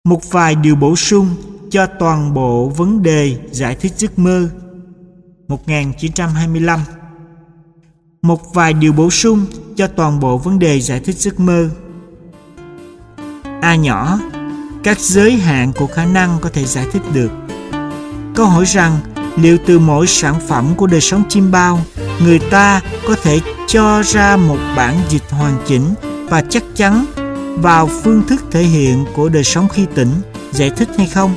Một vài điều bổ sung cho toàn bộ vấn đề giải thích giấc mơ. 1925. Một vài điều bổ sung cho toàn bộ vấn đề giải thích giấc mơ. A nhỏ, các giới hạn của khả năng có thể giải thích được. Câu hỏi rằng liệu từ mỗi sản phẩm của đời sống chim bao, người ta có thể cho ra một bản dịch hoàn chỉnh và chắc chắn vào phương thức thể hiện của đời sống khi tỉnh, giải thích hay không?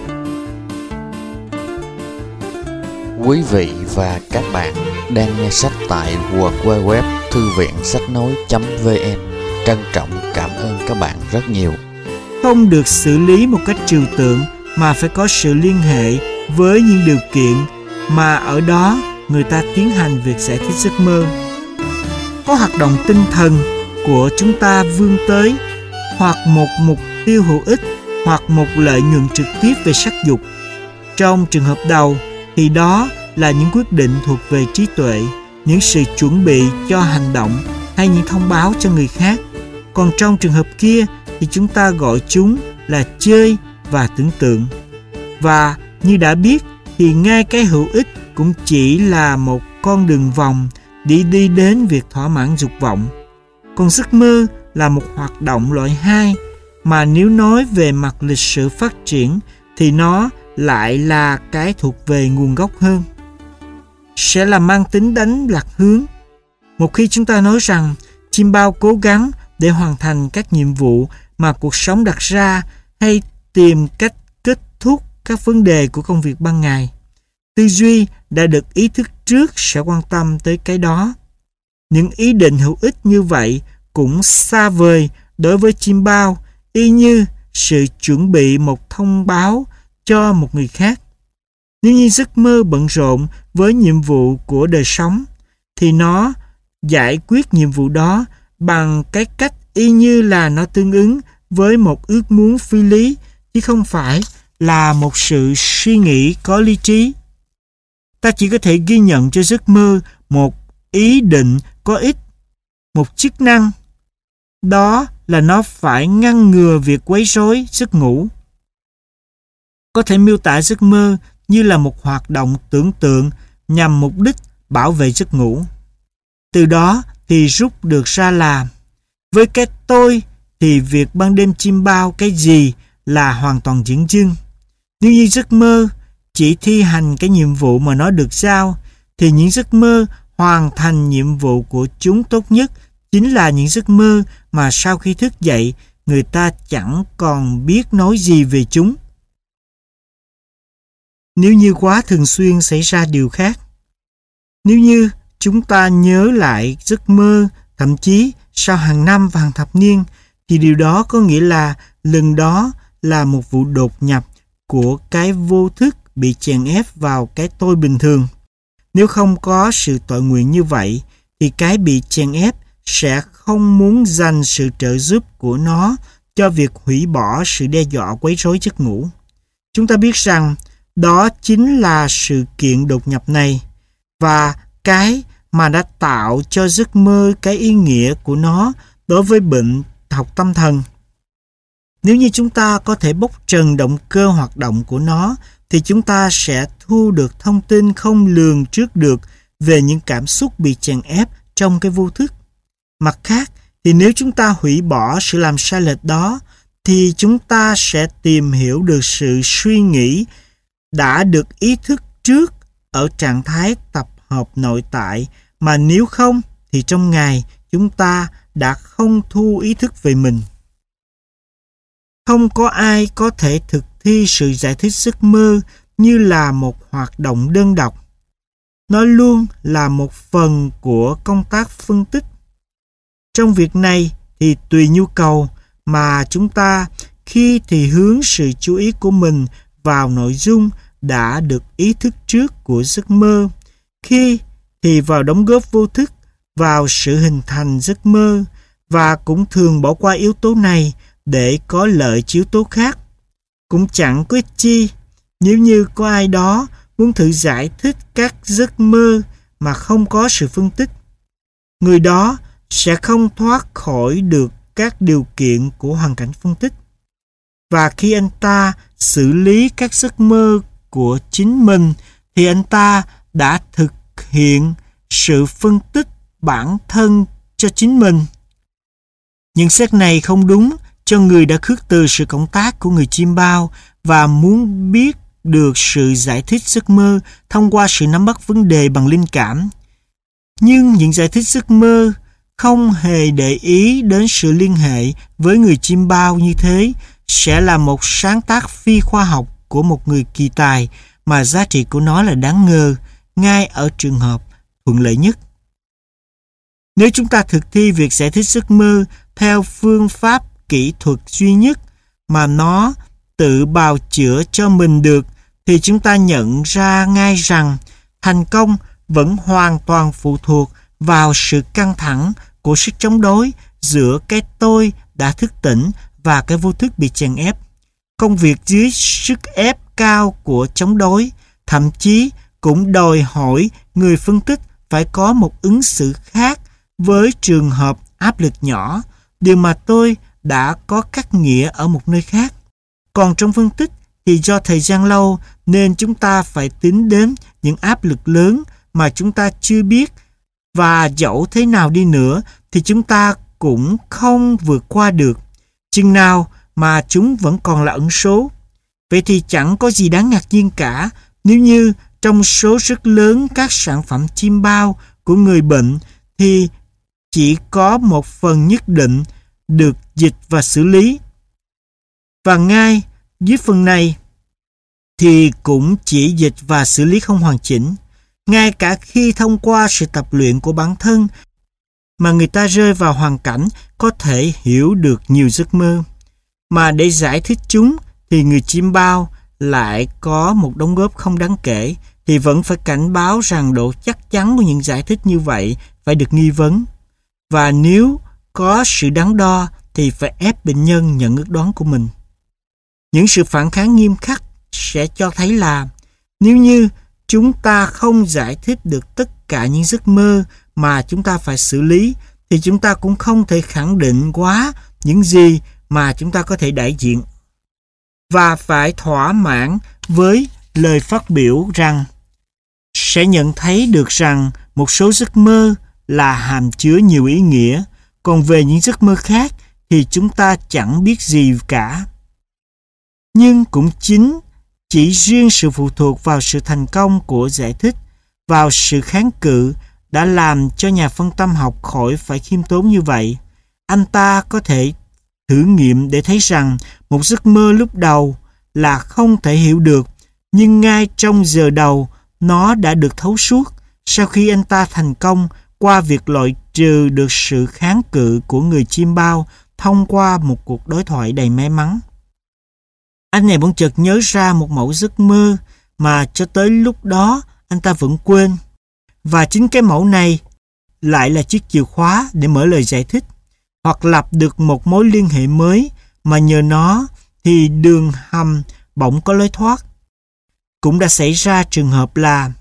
Quý vị và các bạn đang nghe sách tại www thư viện sách nói.vn. Trân trọng cảm ơn các bạn rất nhiều. Không được xử lý một cách trừu tượng mà phải có sự liên hệ với những điều kiện mà ở đó người ta tiến hành việc giải thích giấc mơ. Có hoạt động tinh thần của chúng ta vươn tới hoặc một mục tiêu hữu ích hoặc một lợi nhuận trực tiếp về sắc dục. Trong trường hợp đầu thì đó là những quyết định thuộc về trí tuệ, những sự chuẩn bị cho hành động hay những thông báo cho người khác. Còn trong trường hợp kia thì chúng ta gọi chúng là chơi và tưởng tượng. Và như đã biết thì ngay cái hữu ích cũng chỉ là một con đường vòng để đi đến việc thỏa mãn dục vọng. Còn giấc mơ là một hoạt động loại 2 mà nếu nói về mặt lịch sử phát triển thì nó lại là cái thuộc về nguồn gốc hơn, sẽ là mang tính đánh lạc hướng. Một khi chúng ta nói rằng chim bao cố gắng để hoàn thành các nhiệm vụ mà cuộc sống đặt ra hay tìm cách kết thúc các vấn đề của công việc ban ngày, tư duy đã được ý thức trước sẽ quan tâm tới cái đó. Những ý định hữu ích như vậy cũng xa vời đối với chim bao, y như sự chuẩn bị một thông báo cho một người khác. Nếu như giấc mơ bận rộn với nhiệm vụ của đời sống thì nó giải quyết nhiệm vụ đó bằng cái cách y như là nó tương ứng với một ước muốn phi lý, chứ không phải là một sự suy nghĩ có lý trí. Ta chỉ có thể ghi nhận cho giấc mơ một ý định có ích, một chức năng. Đó là nó phải ngăn ngừa việc quấy rối giấc ngủ. Có thể miêu tả giấc mơ như là một hoạt động tưởng tượng nhằm mục đích bảo vệ giấc ngủ. Từ đó thì rút được ra là với cái tôi thì việc ban đêm chim bao cái gì là hoàn toàn dửng dưng. Nếu như giấc mơ chỉ thi hành cái nhiệm vụ mà nó được giao thì những giấc mơ hoàn thành nhiệm vụ của chúng tốt nhất chính là những giấc mơ mà sau khi thức dậy người ta chẳng còn biết nói gì về chúng. Nếu như quá thường xuyên xảy ra điều khác, nếu như chúng ta nhớ lại giấc mơ thậm chí sau hàng năm và hàng thập niên thì điều đó có nghĩa là lần đó là một vụ đột nhập của cái vô thức bị chèn ép vào cái tôi bình thường. Nếu không có sự tội nguyện như vậy thì cái bị chèn ép sẽ không muốn dành sự trợ giúp của nó cho việc hủy bỏ sự đe dọa quấy rối giấc ngủ. Chúng ta biết rằng đó chính là sự kiện đột nhập này và cái mà đã tạo cho giấc mơ cái ý nghĩa của nó đối với bệnh học tâm thần. Nếu như chúng ta có thể bóc trần động cơ hoạt động của nó thì chúng ta sẽ thu được thông tin không lường trước được về những cảm xúc bị chèn ép trong cái vô thức. Mặt khác thì nếu chúng ta hủy bỏ sự làm sai lệch đó thì chúng ta sẽ tìm hiểu được sự suy nghĩ đã được ý thức trước ở trạng thái tập hợp nội tại, mà nếu không thì trong ngày chúng ta đã không thu ý thức về mình. Không có ai có thể thực thi sự giải thích giấc mơ như là một hoạt động đơn độc. Nó luôn là một phần của công tác phân tích. Trong việc này thì tùy nhu cầu mà chúng ta khi thì hướng sự chú ý của mình vào nội dung đã được ý thức trước của giấc mơ, khi thì vào đóng góp vô thức vào sự hình thành giấc mơ, và cũng thường bỏ qua yếu tố này để có lợi cho yếu tố khác. Cũng chẳng có ích chi nếu như có ai đó muốn thử giải thích các giấc mơ mà không có sự phân tích. Người đó sẽ không thoát khỏi được các điều kiện của hoàn cảnh phân tích. Và khi anh ta xử lý các giấc mơ của chính mình thì anh ta đã thực hiện sự phân tích bản thân cho chính mình. Nhận xét này không đúng cho người đã khước từ sự cộng tác của người chiêm bao và muốn biết được sự giải thích giấc mơ thông qua sự nắm bắt vấn đề bằng linh cảm. Nhưng những giải thích giấc mơ không hề để ý đến sự liên hệ với người chiêm bao như thế sẽ là một sáng tác phi khoa học của một người kỳ tài mà giá trị của nó là đáng ngờ ngay ở trường hợp thuận lợi nhất. Nếu chúng ta thực thi việc giải thích giấc mơ theo phương pháp kỹ thuật duy nhất mà nó tự bào chữa cho mình được thì chúng ta nhận ra ngay rằng thành công vẫn hoàn toàn phụ thuộc vào sự căng thẳng của sức chống đối giữa cái tôi đã thức tỉnh và cái vô thức bị chèn ép. Công việc dưới sức ép cao của chống đối thậm chí cũng đòi hỏi người phân tích phải có một ứng xử khác với trường hợp áp lực nhỏ, điều mà tôi đã có cắt nghĩa ở một nơi khác. Còn trong phân tích thì do thời gian lâu nên chúng ta phải tính đến những áp lực lớn mà chúng ta chưa biết, và dẫu thế nào đi nữa thì chúng ta cũng không vượt qua được, chừng nào mà chúng vẫn còn là ẩn số. Vậy thì chẳng có gì đáng ngạc nhiên cả nếu như trong số rất lớn các sản phẩm chiêm bao của người bệnh thì chỉ có một phần nhất định được dịch và xử lý. Và ngay dưới phần này thì cũng chỉ dịch và xử lý không hoàn chỉnh. Ngay cả khi thông qua sự tập luyện của bản thân mà người ta rơi vào hoàn cảnh có thể hiểu được nhiều giấc mơ, mà để giải thích chúng thì người chiêm bao lại có một đóng góp không đáng kể, thì vẫn phải cảnh báo rằng độ chắc chắn của những giải thích như vậy phải được nghi vấn. Và nếu có sự đắn đo thì phải ép bệnh nhân nhận ước đoán của mình. Những sự phản kháng nghiêm khắc sẽ cho thấy là nếu như chúng ta không giải thích được tất cả những giấc mơ mà chúng ta phải xử lý thì chúng ta cũng không thể khẳng định quá những gì mà chúng ta có thể đại diện. Và phải thỏa mãn với lời phát biểu rằng sẽ nhận thấy được rằng một số giấc mơ là hàm chứa nhiều ý nghĩa, còn về những giấc mơ khác thì chúng ta chẳng biết gì cả. Nhưng cũng chỉ riêng sự phụ thuộc vào sự thành công của giải thích, vào sự kháng cự đã làm cho nhà phân tâm học khỏi phải khiêm tốn như vậy. Anh ta có thể thử nghiệm để thấy rằng một giấc mơ lúc đầu là không thể hiểu được, nhưng ngay trong giờ đầu nó đã được thấu suốt sau khi anh ta thành công qua việc loại trừ được sự kháng cự của người chiêm bao thông qua một cuộc đối thoại đầy may mắn. Anh này bỗng chợt nhớ ra một mẫu giấc mơ mà cho tới lúc đó anh ta vẫn quên. Và chính cái mẫu này lại là chiếc chìa khóa để mở lời giải thích, hoặc lập được một mối liên hệ mới mà nhờ nó thì đường hầm bỗng có lối thoát. Cũng đã xảy ra trường hợp là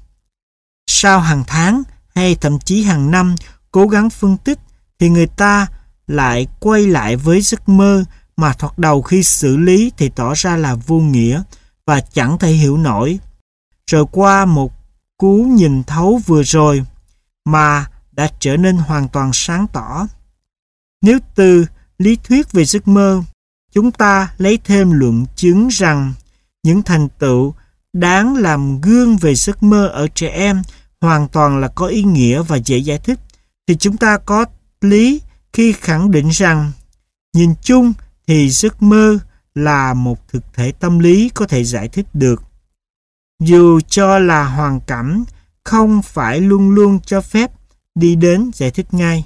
sau hàng tháng hay thậm chí hàng năm cố gắng phân tích thì người ta lại quay lại với giấc mơ mà thoạt đầu khi xử lý thì tỏ ra là vô nghĩa và chẳng thể hiểu nổi. Rồi qua một cú nhìn thấu vừa rồi mà đã trở nên hoàn toàn sáng tỏ. Nếu từ lý thuyết về giấc mơ, chúng ta lấy thêm luận chứng rằng những thành tựu đáng làm gương về giấc mơ ở trẻ em hoàn toàn là có ý nghĩa và dễ giải thích, thì chúng ta có lý khi khẳng định rằng nhìn chung thì giấc mơ là một thực thể tâm lý có thể giải thích được. Dù cho là hoàn cảnh không phải luôn luôn cho phép đi đến giải thích ngay.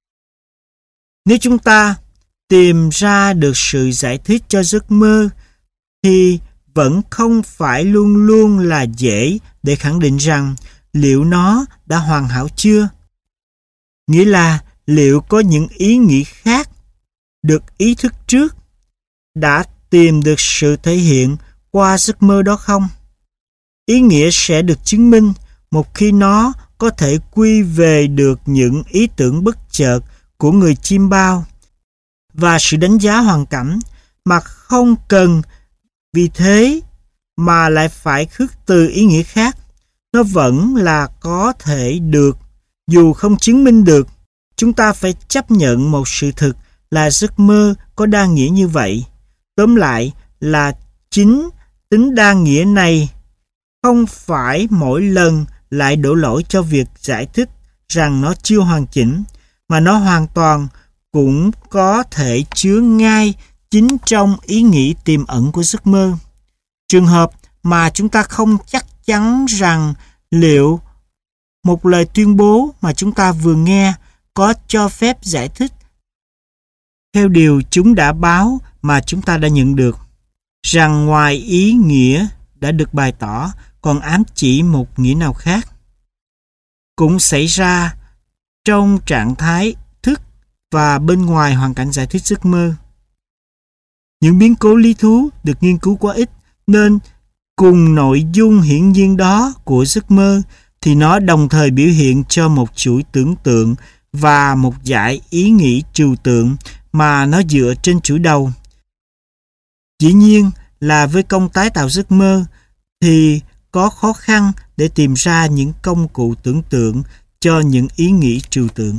Nếu chúng ta tìm ra được sự giải thích cho giấc mơ thì vẫn không phải luôn luôn là dễ để khẳng định rằng liệu nó đã hoàn hảo chưa. Nghĩa là liệu có những ý nghĩ khác được ý thức trước đã tìm được sự thể hiện qua giấc mơ đó không? Ý nghĩa sẽ được chứng minh một khi nó có thể quy về được những ý tưởng bất chợt của người chiêm bao và sự đánh giá hoàn cảnh, mà không cần vì thế mà lại phải khước từ ý nghĩa khác. Nó vẫn là có thể được, dù không chứng minh được. Chúng ta phải chấp nhận một sự thực là giấc mơ có đa nghĩa như vậy. Tóm lại là chính tính đa nghĩa này không phải mỗi lần lại đổ lỗi cho việc giải thích rằng nó chưa hoàn chỉnh, mà nó hoàn toàn cũng có thể chứa ngay chính trong ý nghĩ tiềm ẩn của giấc mơ. Trường hợp mà chúng ta không chắc chắn rằng liệu một lời tuyên bố mà chúng ta vừa nghe có cho phép giải thích theo điều chúng đã báo mà chúng ta đã nhận được, rằng ngoài ý nghĩa đã được bày tỏ còn ám chỉ một nghĩa nào khác, cũng xảy ra trong trạng thái thức và bên ngoài hoàn cảnh giải thích giấc mơ. Những biến cố lý thú được nghiên cứu quá ít, nên cùng nội dung hiển nhiên đó của giấc mơ thì nó đồng thời biểu hiện cho một chuỗi tưởng tượng và một dải ý nghĩ trừu tượng mà nó dựa trên chuỗi đầu. Dĩ nhiên là với công tái tạo giấc mơ thì có khó khăn để tìm ra những công cụ tưởng tượng cho những ý nghĩ trừu tượng.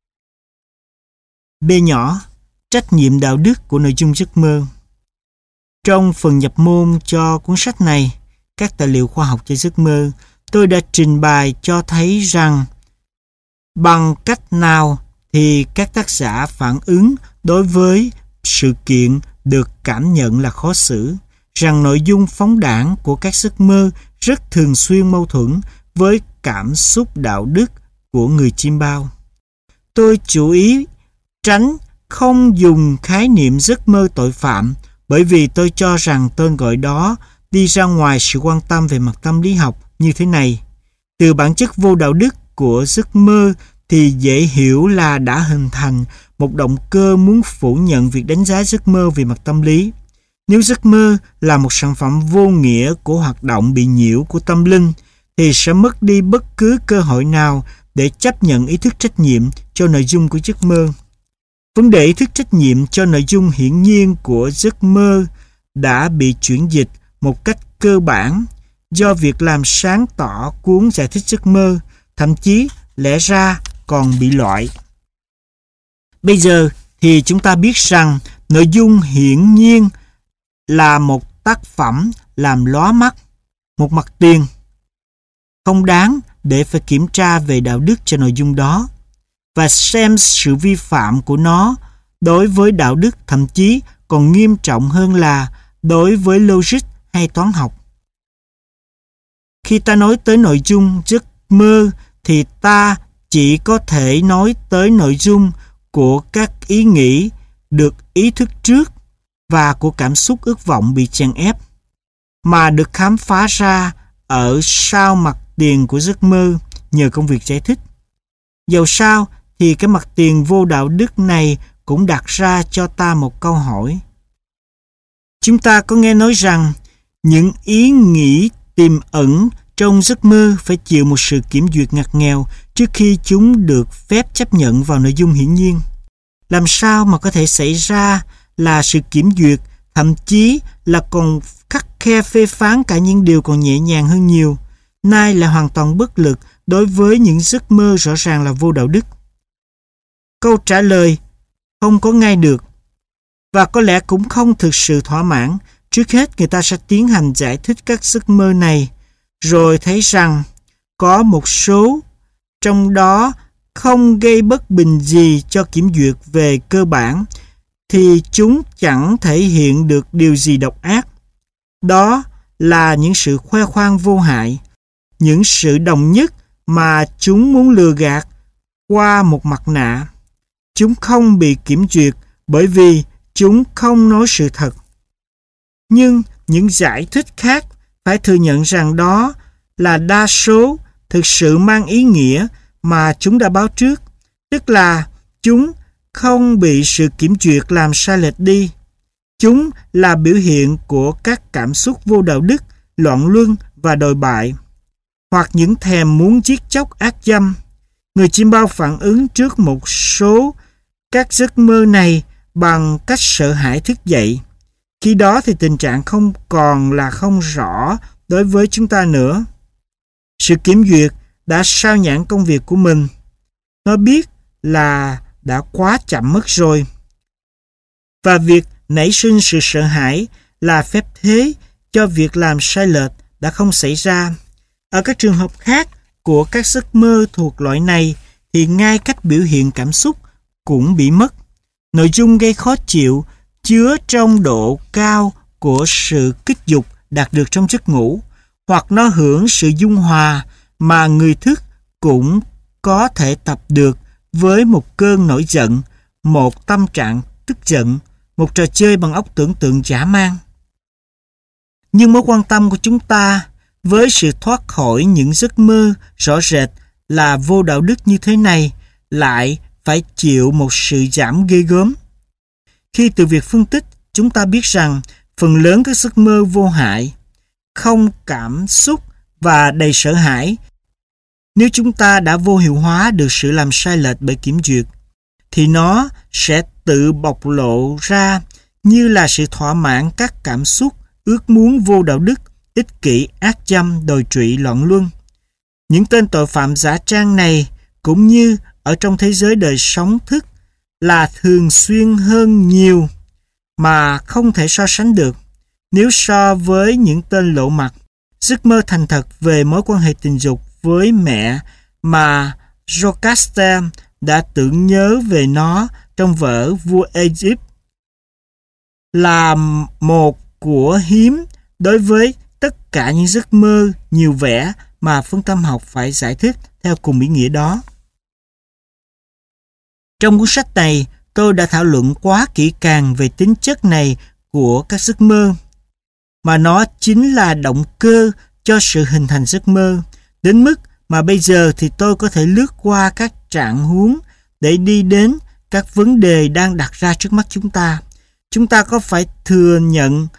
B nhỏ, trách nhiệm đạo đức của nội dung giấc mơ. Trong phần nhập môn cho cuốn sách này, các tài liệu khoa học cho giấc mơ, tôi đã trình bày cho thấy rằng bằng cách nào thì các tác giả phản ứng đối với sự kiện được cảm nhận là khó xử, rằng nội dung phóng đãng của các giấc mơ rất thường xuyên mâu thuẫn với cảm xúc đạo đức của người chiêm bao. Tôi chú ý tránh không dùng khái niệm giấc mơ tội phạm, bởi vì tôi cho rằng tên gọi đó đi ra ngoài sự quan tâm về mặt tâm lý học như thế này. Từ bản chất vô đạo đức của giấc mơ thì dễ hiểu là đã hình thành một động cơ muốn phủ nhận việc đánh giá giấc mơ về mặt tâm lý. Nếu giấc mơ là một sản phẩm vô nghĩa của hoạt động bị nhiễu của tâm linh, thì sẽ mất đi bất cứ cơ hội nào để chấp nhận ý thức trách nhiệm cho nội dung của giấc mơ. Vấn đề ý thức trách nhiệm cho nội dung hiển nhiên của giấc mơ đã bị chuyển dịch một cách cơ bản do việc làm sáng tỏ cuốn giải thích giấc mơ, thậm chí lẽ ra còn bị loại. Bây giờ thì chúng ta biết rằng nội dung hiển nhiên là một tác phẩm làm lóa mắt, một mặt tiền. Không đáng để phải kiểm tra về đạo đức cho nội dung đó và xem sự vi phạm của nó đối với đạo đức thậm chí còn nghiêm trọng hơn là đối với logic hay toán học. Khi ta nói tới nội dung giấc mơ thì ta chỉ có thể nói tới nội dung của các ý nghĩ được ý thức trước và của cảm xúc ước vọng bị chèn ép, mà được khám phá ra ở sau mặt tiền của giấc mơ nhờ công việc giải thích. Dầu sao thì cái mặt tiền vô đạo đức này cũng đặt ra cho ta một câu hỏi. Chúng ta có nghe nói rằng những ý nghĩ tiềm ẩn trong giấc mơ phải chịu một sự kiểm duyệt ngặt nghèo trước khi chúng được phép chấp nhận vào nội dung hiển nhiên. Làm sao mà có thể xảy ra là sự kiểm duyệt, thậm chí là còn khắt khe phê phán cả những điều còn nhẹ nhàng hơn nhiều, nay là hoàn toàn bất lực đối với những giấc mơ rõ ràng là vô đạo đức? Câu trả lời không có ngay được, và có lẽ cũng không thực sự thỏa mãn. Trước hết người ta sẽ tiến hành giải thích các giấc mơ này, rồi thấy rằng có một số trong đó không gây bất bình gì cho kiểm duyệt về cơ bản, thì chúng chẳng thể hiện được điều gì độc ác. Đó là những sự khoe khoang vô hại, những sự đồng nhất mà chúng muốn lừa gạt qua một mặt nạ. Chúng không bị kiểm duyệt bởi vì chúng không nói sự thật. Nhưng những giải thích khác phải thừa nhận rằng đó là đa số thực sự mang ý nghĩa mà chúng đã báo trước, tức là chúng không bị sự kiểm duyệt làm sai lệch đi. Chúng là biểu hiện của các cảm xúc vô đạo đức, loạn luân và đồi bại, hoặc những thèm muốn giết chóc ác dâm. Người chiêm bao phản ứng trước một số các giấc mơ này bằng cách sợ hãi thức dậy. Khi đó thì tình trạng không còn là không rõ đối với chúng ta nữa. Sự kiểm duyệt đã sao nhãng công việc của mình. Nó biết là đã quá chậm mất rồi. Và việc nảy sinh sự sợ hãi là phép thế cho việc làm sai lệch đã không xảy ra. Ở các trường hợp khác của các giấc mơ thuộc loại này thì ngay cách biểu hiện cảm xúc cũng bị mất. Nội dung gây khó chịu chứa trong độ cao của sự kích dục đạt được trong giấc ngủ, hoặc nó hưởng sự dung hòa mà người thức cũng có thể tập được với một cơn nổi giận, một tâm trạng tức giận, một trò chơi bằng óc tưởng tượng dã man. Nhưng mối quan tâm của chúng ta với sự thoát khỏi những giấc mơ rõ rệt là vô đạo đức như thế này lại phải chịu một sự giảm ghê gớm. Khi từ việc phân tích, chúng ta biết rằng phần lớn các giấc mơ vô hại, không cảm xúc và đầy sợ hãi, nếu chúng ta đã vô hiệu hóa được sự làm sai lệch bởi kiểm duyệt, thì nó sẽ tự bộc lộ ra như là sự thỏa mãn các cảm xúc, ước muốn vô đạo đức, ích kỷ, ác dâm, đồi trụy, loạn luân. Những tên tội phạm giả trang này, cũng như ở trong thế giới đời sống thức, là thường xuyên hơn nhiều mà không thể so sánh được. Nếu so với những tên lộ mặt, giấc mơ thành thật về mối quan hệ tình dục với mẹ mà Jocasta đã tưởng nhớ về nó trong vở Vua Egypt là một của hiếm đối với tất cả những giấc mơ nhiều vẻ mà phân tâm học phải giải thích theo cùng ý nghĩa đó. Trong cuốn sách này, tôi đã thảo luận quá kỹ càng về tính chất này của các giấc mơ, mà nó chính là động cơ cho sự hình thành giấc mơ, đến mức mà bây giờ thì tôi có thể lướt qua các trạng huống để đi đến các vấn đề đang đặt ra trước mắt chúng ta. Chúng ta có phải thừa nhận